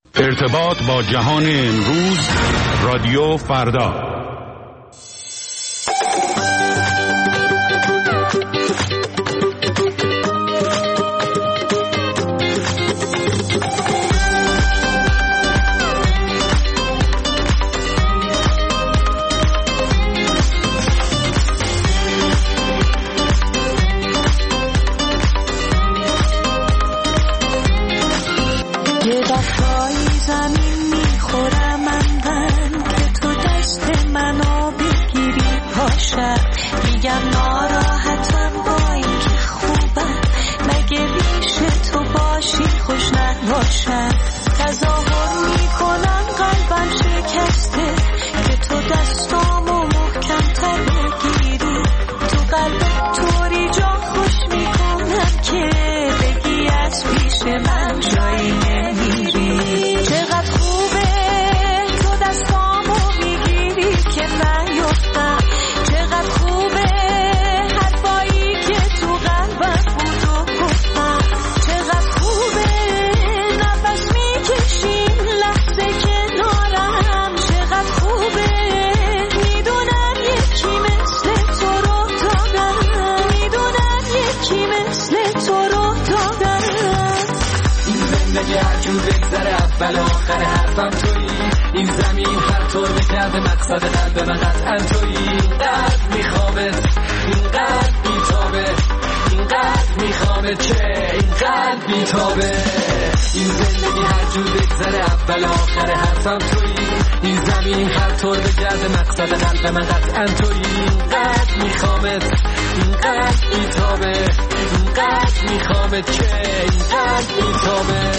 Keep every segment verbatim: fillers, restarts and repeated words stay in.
ارتباط با جهان امروز، رادیو فردا. بالاخره حرفم تویی، این زمین هر طور بکرده مقصد قلب من قطعا تویی. اینقدر میخوامت، اینقدر بیتابه، اینقدر میخوامت که اینقدر بیتابه. این زندگی هر جور بگذره اول آخر حرفم تویی، این زمین هر طور بکرده مقصد قلب من قطعا تویی. اینقدر میخوامت، اینقدر بیتابه، اینقدر میخوامت که اینقدر بیتابه.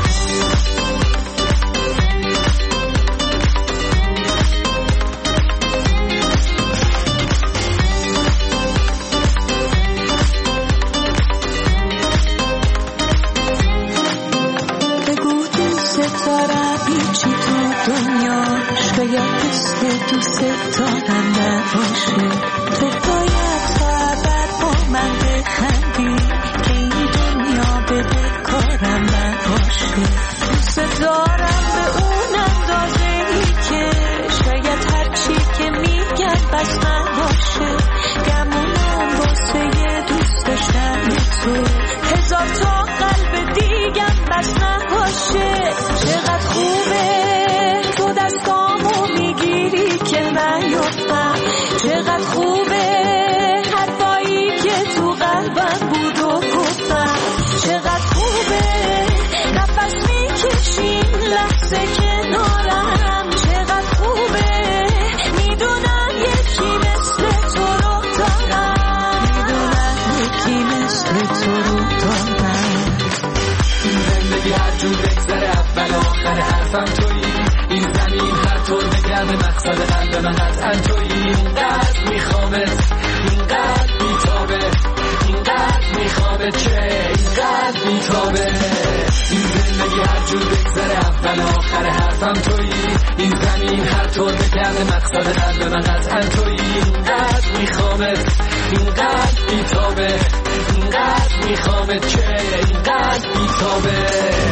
شاید دوست دوست دارم نباشه، تو باید تا ابد با من بخندی که این دنیا به کارم نباشه. دوست دارم به اون اندازه ای که شاید هرچی که میگن بس نباشه. گمونم واسه دوست داشتن تو هزار تا قلب دیگم بس نباشه. چقدر خوبه تو دستامو میگیری که نیفتم، چقدر خوبه حرفایی که تو قلبم بود و گفتم، چقدر خوبه نفس میکشیم لحظه کنارم، چقدر خوبه میدونم یکی مثل تو رو دارم، میدونم یکی مثل تو رو دارم. این زندگی هر جور بگذره اول آخر حرفم تویی، این زمین هر طور بگرده مقصد قلب من قطعا تویی. اینقدر میخوامت، اینقدر بیتابه، اینقدر میخوامت که اینقدر بیتابه. این زندگی هر جور بگذره اول آخر حرفم تویی، این زمین هر طور بگرده مقصد قلب من قطعا تویی. اینقدر میخوامت، اینقدر بیتابه، اینقدر میخوامت که اینقدر بیتابه.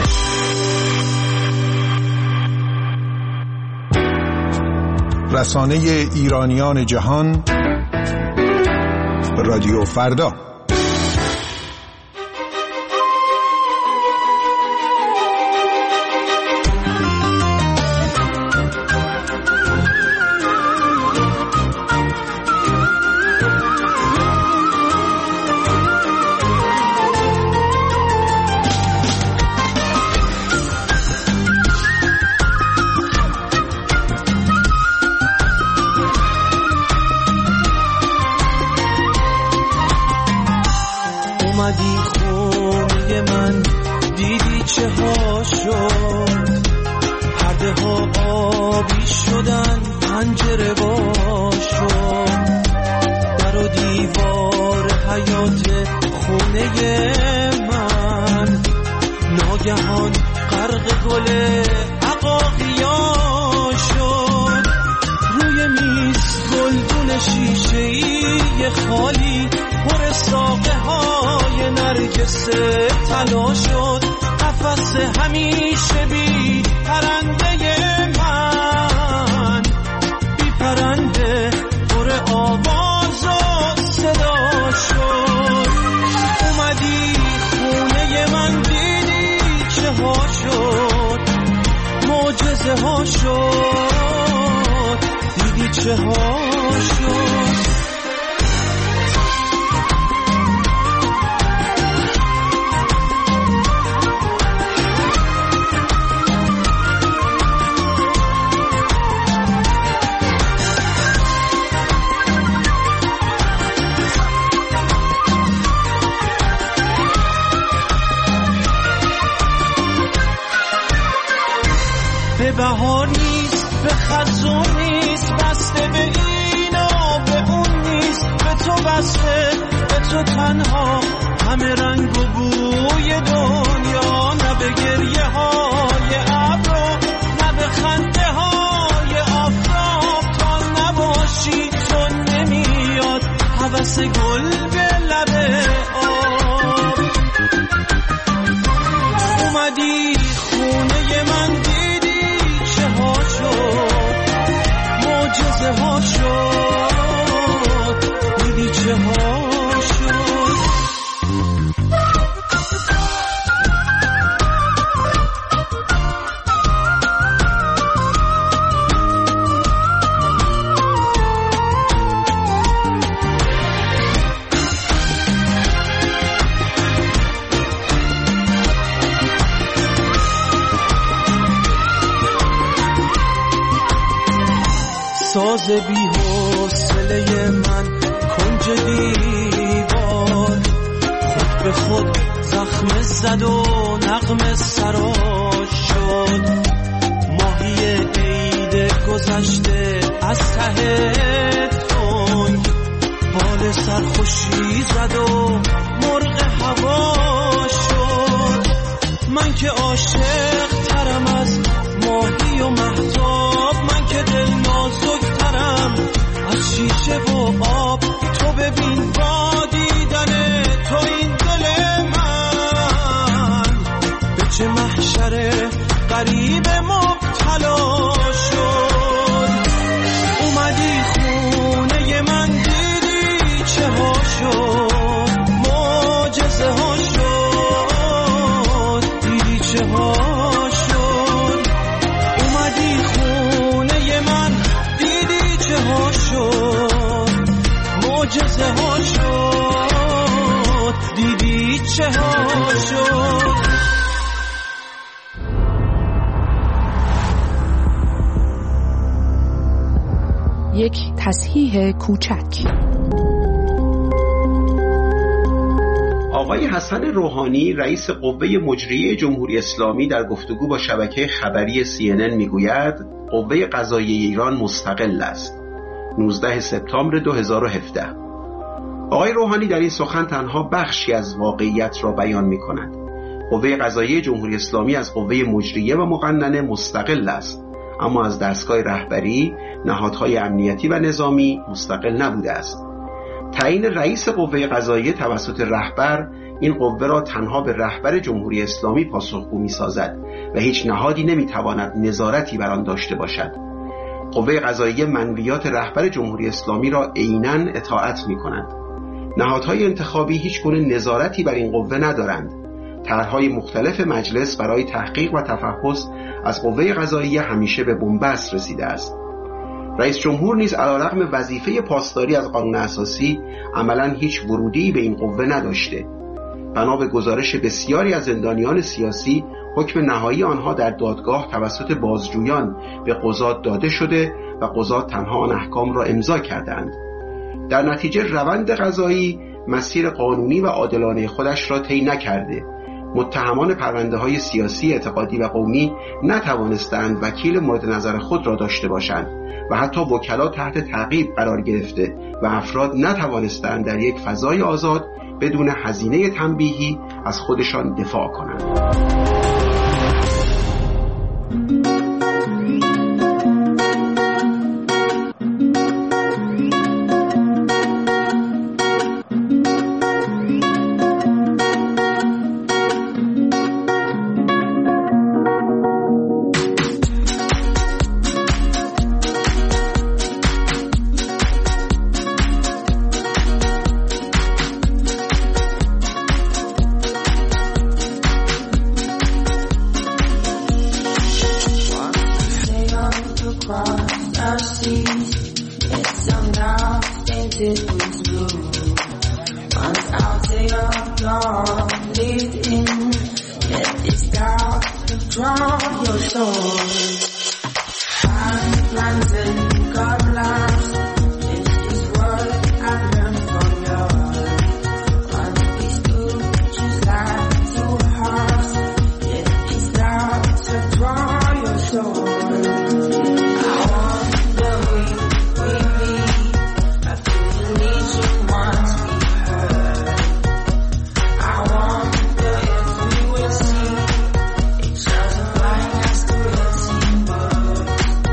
رسانه ایرانیان جهان، رادیو فردا. اومدی خونه من، دیدی چه ها شد، پرده ها آبی شدن، پنجره وا شد، در و دیوار حیات خونه من ناگهان غرق گل عقاقیا شد. روی میز گلدون شیشه‌ای خالی پر ساقه های نرگس طلا شد. نفس همیشه بی پرنده من، بی پرنده پر آواز و صدا شد. اومدی خونه من دیدی چه ها شد، معجزه ها شد، دیدی چه ها شد. به بهار نیست، به خزون نیست، بسته به اینا به اون نیست، به تو بسته، به تو تنها، همه رنگ و بوی دنیا، نه به گریه های ابرو، نه به خنده های آفتاب، تا نباشی تو نمیاد هوس گل به لب آب. اومدی خونه من معجزه ها شد، دیدی چه ها شد. ساز بی حوصله من کنج دیوار، خود به خود زخم زد و نغمه سراش شد. ماهی عید گذشته از ته تنگ بال سرخوشی زد و مرغ هوا شد. من که عاشق ترم از ماهی و مهتاب، من که دل نازک ترم از شیشه و آب. تو ببین با دیدن تو این دل من به چه محشر غریب مبتلا شد. اومدی خونه من دیدی چه ها شد، معجزه ها شد، دیدی چه ها شد. اومدی خونه من دیدی چه ها شد، معجزه ها شد، دیدی چه ها شد. یک تصحیح کوچک. آقای حسن روحانی رئیس قوه مجریه جمهوری اسلامی در گفتگو با شبکه خبری سی ان ان میگوید قوه قضاییه ایران مستقل است. نوزدهم سپتامبر دو هزار و هفده. آقای روحانی در این سخن تنها بخشی از واقعیت را بیان می کند. قوه قضاییه جمهوری اسلامی از قوه مجریه و مقننه مستقل است، اما از دستگاه رهبری، نهادهای امنیتی و نظامی مستقل نبوده است. تعیین رئیس قوه قضاییه توسط رهبر این قوه را تنها به رهبر جمهوری اسلامی پاسخگو می‌سازد و هیچ نهادی نمی‌تواند نظارتی بر آن داشته باشد. قوه قضاییه منویات رهبر جمهوری اسلامی را عیناً اطاعت می‌کند. نهادهای انتخابی هیچ گونه نظارتی بر این قوه ندارند. طرح‌های مختلف مجلس برای تحقیق و تفحص از قوه قضاییه همیشه به بنبست رسیده است. رئیس جمهور نیز علیرغم وظیفه پاسداری از قانون اساسی عملاً هیچ ورودی به این قوه نداشته. بنا به گزارش بسیاری از زندانیان سیاسی، حکم نهایی آنها در دادگاه توسط بازجویان به قضات داده شده و قضات تنها آن احکام را امضا کردند. در نتیجه روند قضایی مسیر قانونی و عادلانه خودش را طی نکرده. متهمان پرونده‌های سیاسی، اعتقادی و قومی نتوانستند وکیل مورد نظر خود را داشته باشند و حتی وکلا تحت تعقیب قرار گرفته و افراد نتوانستند در یک فضای آزاد بدون هزینه تنبیهی از خودشان دفاع کنند. draw your sword. Five lines and got lost. This is what I've learned from you. One of these two just like two hearts. Yeah, it's time to draw your sword. I wonder if we meet. I feel the need you once we heard. I wonder if we will see each other flying as the racing birds.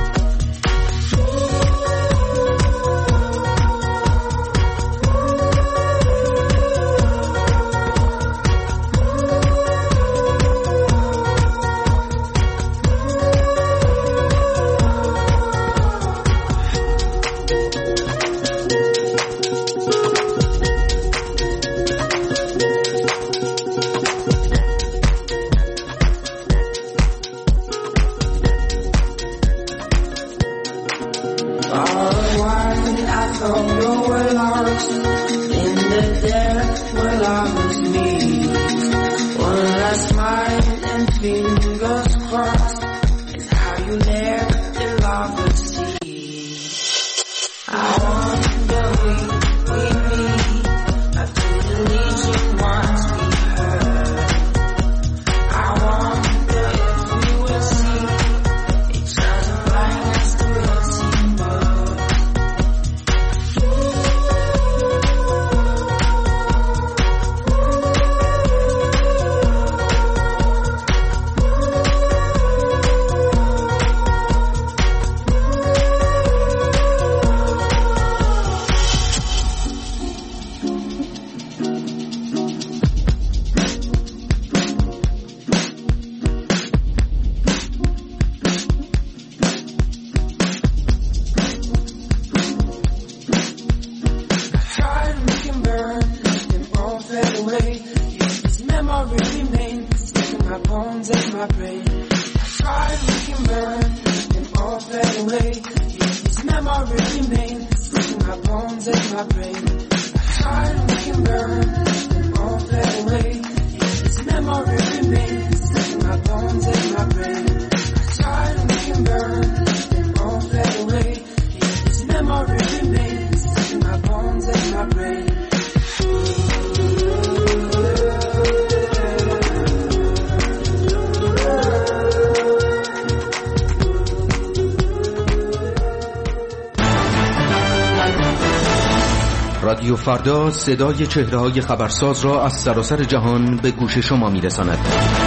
رادیو فردا صدای چهره‌های خبرساز را از سراسر جهان به گوش شما می‌رساند.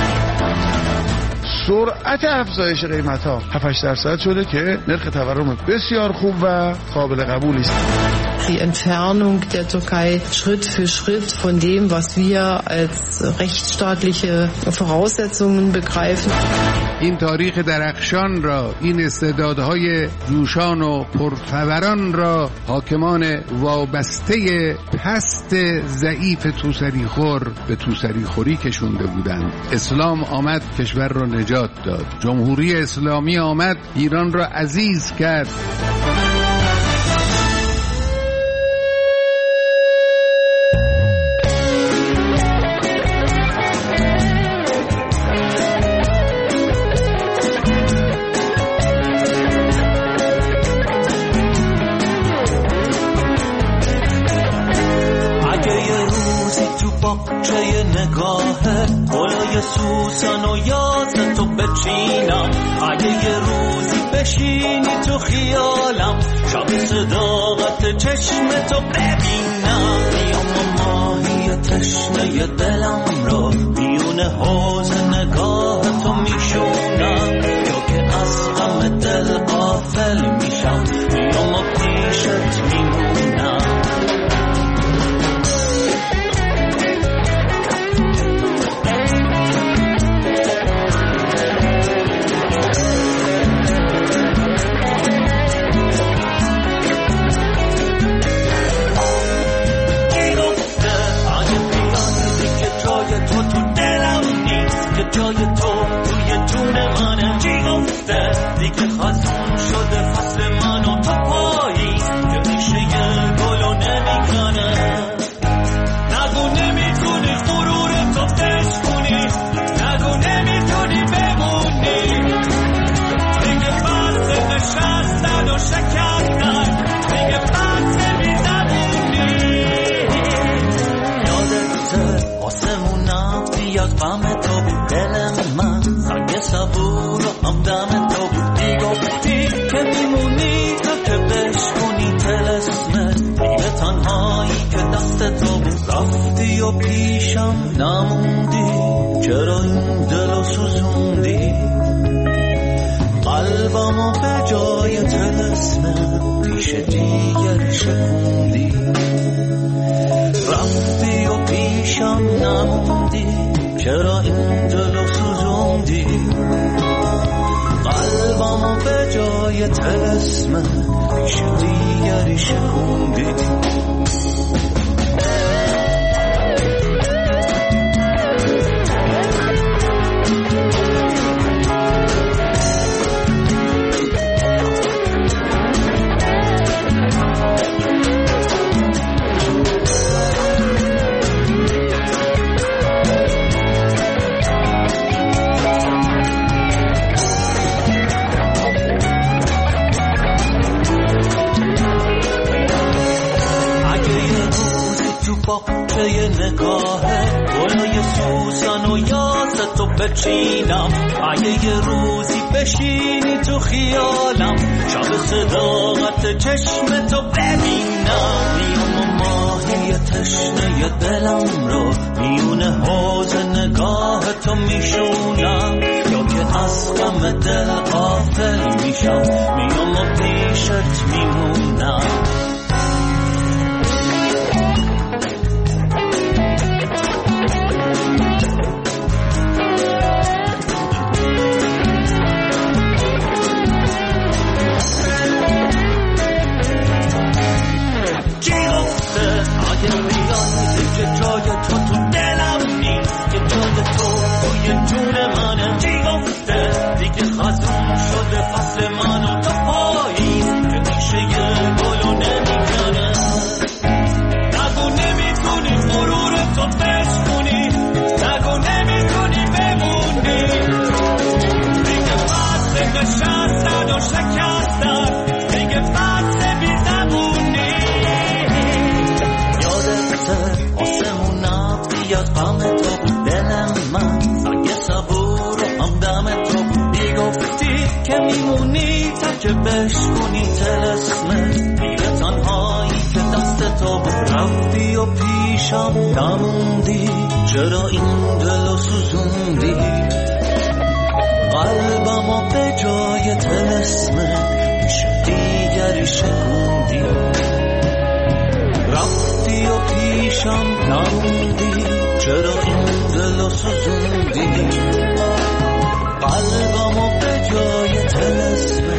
سرعت افزایش قیمت‌ها هفت هشت درصد شده که نرخ تورم بسیار خوب و قابل قبولی است. Die Entfernung der Türkei Schritt für Schritt von dem, was wir als rechtsstaatliche Voraussetzungen begreifen. این تاریخ درخشان را، این استعدادهای جوشان و پرفوران را حاکمان وابسته پست ضعیف توسریخور به توسریخوری کشونده بودند. اسلام آمد کشور را نجات داد. جمهوری اسلامی آمد ایران را عزیز کرد. گلای سوسن و یاد تو بچینم، اگه یه روزی بشینی تو خیالم، شب صداقت چشم تو ببینم، میام ماهی تشنه دلم را بیون حوض نگاه تو میشونم، یا که از غم دل غافل میشم، میام پیشت میمونم. جای تو توی جون منه، چی گفته دیگه خزون شده فصل من و تو پاییز که میشه یه گلو نمیکنه. نگو نمیتونی غرور تو تش کنی، نگو نمیتونی بمونی. همدم تو بودی گفتی که میمونی تو که بشکنی طلسم دیگه تنهایی که دست تو بود رفتی و پیشم نموندی چرا این دلو سوزوندی قلبمو به جای طلسم پیش دیگری شکوندی رفتی و پیشم نموندی چرا این دلو سوزوندی قلبمو به جای طلسم پیش دیگری شکوندی یه نگاهه گلای سوسن و یاستو بچینم اگه یه روزی بشینی تو خیالم شب صداقت چشمتو ببینم میام ماهی تشنه دلم رو میونه حوض نگاهتو میشونم یا که از غم دل غافل میشم میام و پیشت میمونم بشکنی طلسم دیگه تنهایی که دست تو رفتی و پیشم نموندی چرا این دلو سوزوندی قلبمو به جای طلسم پیش دیگری شکوندی رفتی و پیشم نموندی چرا این دلو سوزوندی قلبمو به جای طلسم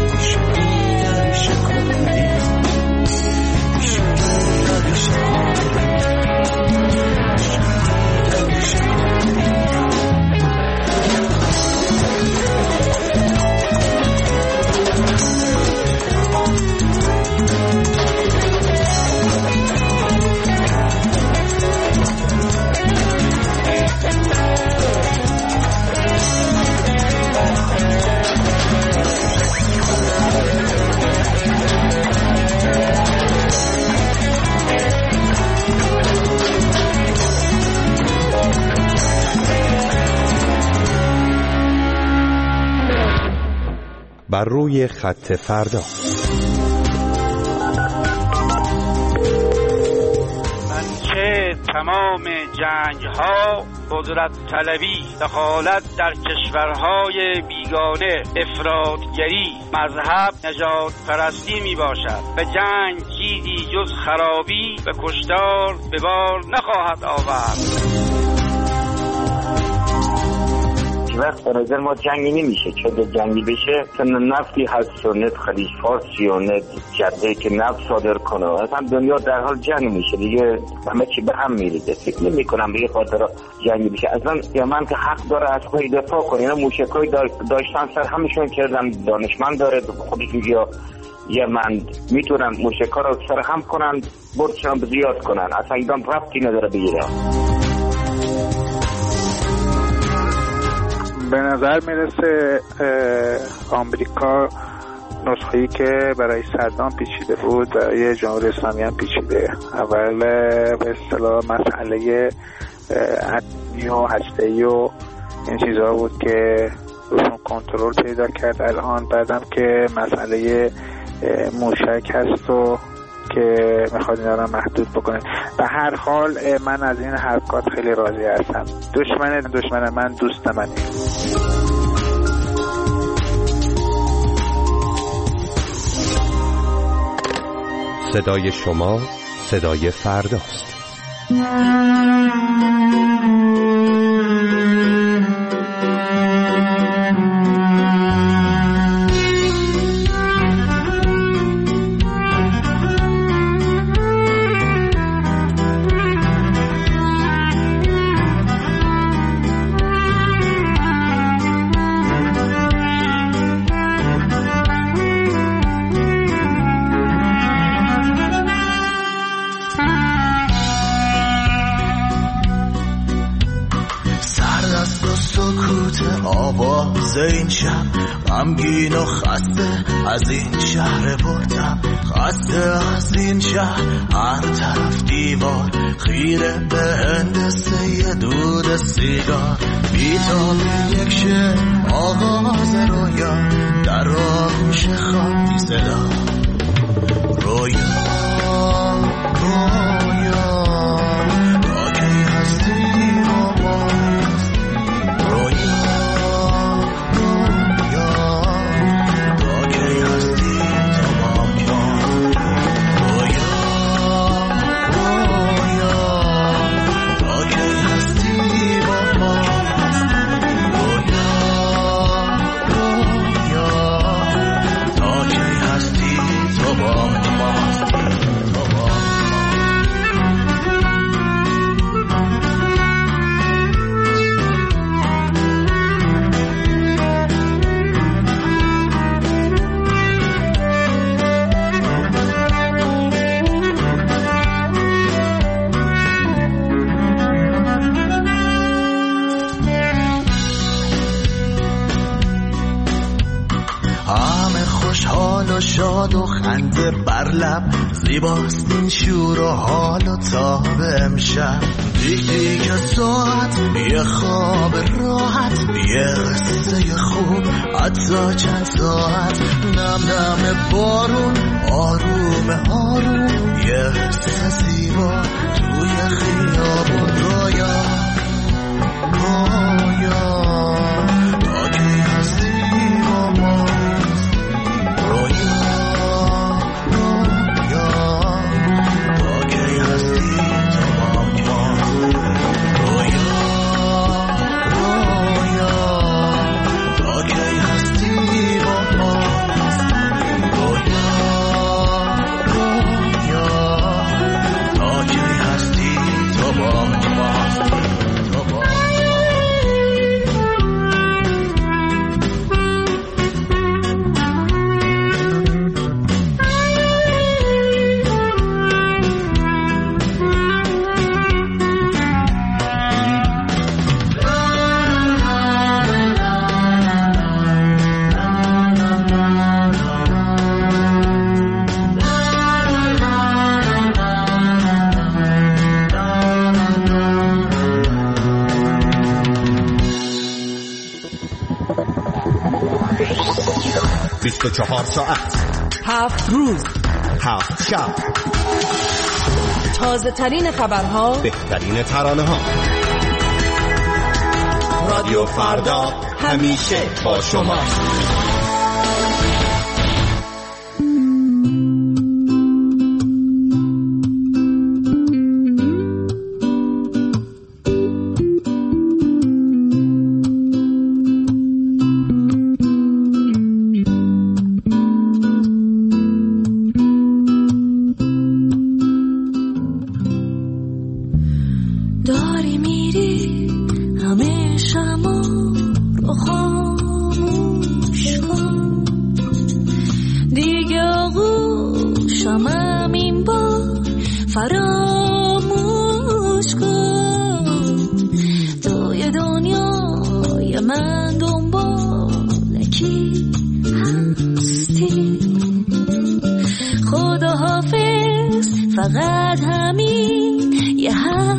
بر روی خط فردا. منچه تمام جنگ ها قدرت طلبی، دخالت در کشورهای بیگانه، افراطگری، مذهب، نجات پرستی می باشد. به جنگ چیزی جز خرابی و کشتار به بار نخواهد آورد. وقت به نظر ما جنگی نمیشه، چون جنگی بشه سن نفتی هست و نت خلیج فارسی و نت جده که نفت صادر کنه، اصلا دنیا در حال جنگ میشه دیگه، همه چی به هم میریزه. فکر نمی کنم به یه خاطر جنگی بشه. اصلا یمن که حق داره از خودی دفاع کنه، اینا موشکای داشتن سر همشون کردن، دانشمند داره خودش یا یمن میتونن موشکا رو سر هم کنن، برچان زیاد کنن، اصلا ایدان ربطی نداره به ایران. به نظر میرسه آمریکا نسخه‌ای که برای صدام پیچیده بود برای جمهوری اسلامی هم پیچیده. اول به اصطلاح مسئله اتمی و هسته‌ای و این چیزها بود که روشون کنترل پیدا کرد الان، بعدم که مسئله موشک هست و که میخواد اینا رو محدود بکنه. به هر حال من از این حرکات خیلی راضی هستم. دشمن دشمن من دوست منه. صدای شما صدای فرداست. این شب غمگین و خسته از این شهر بردم، خسته از این شهر، هر طرف دیوار خیره به هندسه دود سیگار، بیتاب یک شعر آغاز رویا، در آغوش خواهی صدا رویا رویا تا کی هستی و ما رویا شاد و خنده بر لب، زیباست این شور و حال و تاب امشب، دیگه که ساعت یه خواب راحت، یه قصه خوب حتی چند ساعت، نم نم بارون آروم آروم، یه حس زیبا توی خیابون رویا رویا تا کی هستی با ما رویا بیست و چهار ساعت، هفت روز، هفت شب، تازه ترین خبرها، بهترین ترانه ها. رادیو فردا همیشه با شما.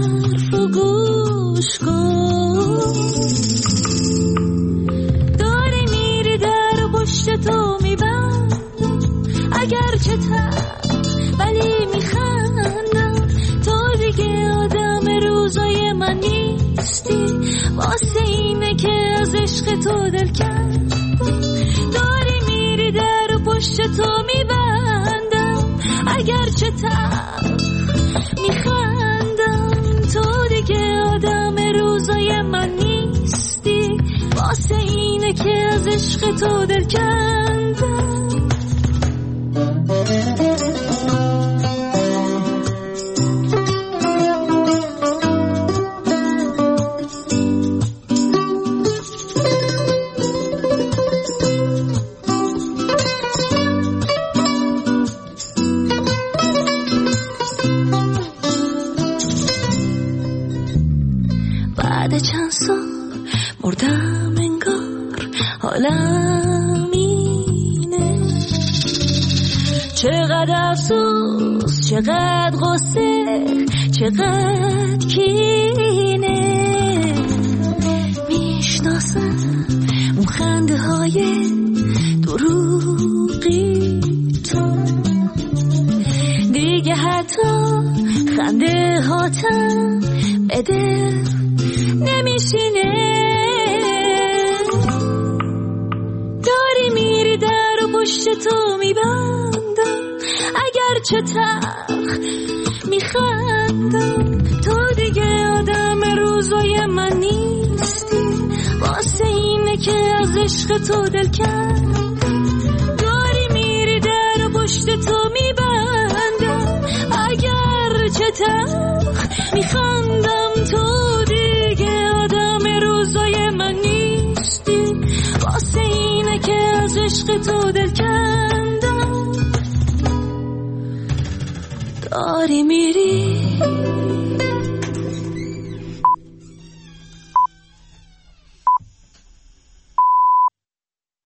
گوش کن، داری اگرچه تر ولی میخندم، تو دیگه آدم روزای من نیستی، واسه اینه که از عشق تو دل کردم. داری میری در و پشت تو میبندم، اگرچه تر میخندم، تو دیگه آدم روزای من نیستی، واسه اینه که از عشق تو دل کندم. بعد چند سال مردم انگار حالم اینه، چقدر افسوس، چقدر غصه، چقدر کینه. میشناسم اون خنده های دروغی تو، دیگه حتی خنده هاتم بده نمیشینه. داری میری در و پشت تو میبندم، اگرچه تلخ میخندم، تو دیگه آدم روزای من نیستی، واسه اینه که از عشق تو دل کردم. داری میری در و پشت تو میبندم، اگرچه تلخ میخندم، تو دیگه آدم روزای من نیستی، واسه اینه که از عشق تو دل کندم. داری میری